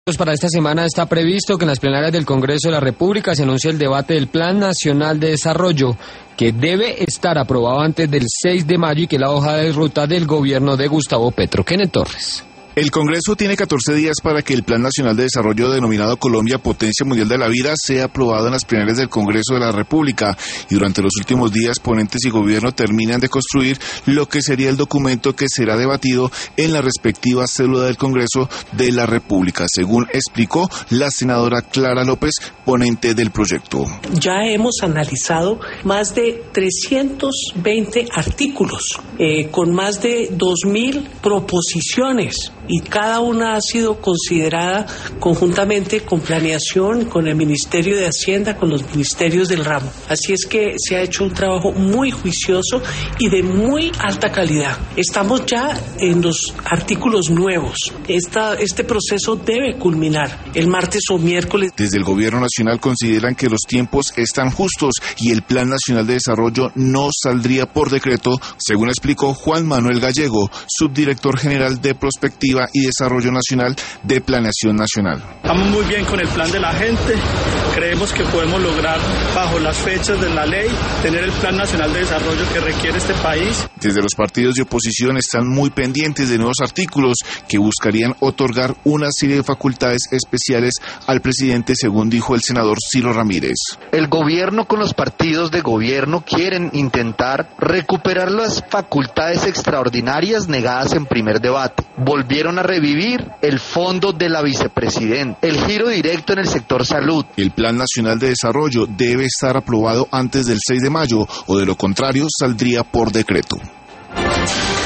Para esta semana está previsto que en las plenarias del Congreso de la República se anuncie el debate del Plan Nacional de Desarrollo, que debe estar aprobado antes del 6 de mayo y que es la hoja de ruta del gobierno de Gustavo Petro. Kenneth Torres. El Congreso tiene 14 días para que el Plan Nacional de Desarrollo denominado Colombia Potencia Mundial de la Vida sea aprobado en las plenarias del Congreso de la República y durante los últimos días ponentes y gobierno terminan de construir lo que sería el documento que será debatido en la respectiva célula del Congreso de la República, según explicó la senadora Clara López, ponente del proyecto. Ya hemos analizado más de 320 artículos con más de 2.000 proposiciones. Y cada una ha sido considerada conjuntamente con planeación, con el Ministerio de Hacienda, con los ministerios del ramo. Así es que se ha hecho un trabajo muy juicioso y de muy alta calidad. Estamos ya en los artículos nuevos. Este proceso debe culminar el martes o miércoles. Desde el Gobierno Nacional consideran que los tiempos están justos y el Plan Nacional de Desarrollo no saldría por decreto, según explicó Juan Manuel Gallego, subdirector general de Prospectiva y Desarrollo Nacional de Planeación Nacional. Estamos muy bien con el plan de la gente, creemos que podemos lograr bajo las fechas de la ley tener el Plan Nacional de Desarrollo que requiere este país. Desde los partidos de oposición están muy pendientes de nuevos artículos que buscarían otorgar una serie de facultades especiales al presidente, según dijo el senador Ciro Ramírez. El gobierno con los partidos de gobierno quieren intentar recuperar las facultades extraordinarias negadas en primer debate. Volvieron a revivir el fondo de la vicepresidenta, el giro directo en el sector salud. El Plan Nacional de Desarrollo debe estar aprobado antes del 6 de mayo o de lo contrario saldría por decreto.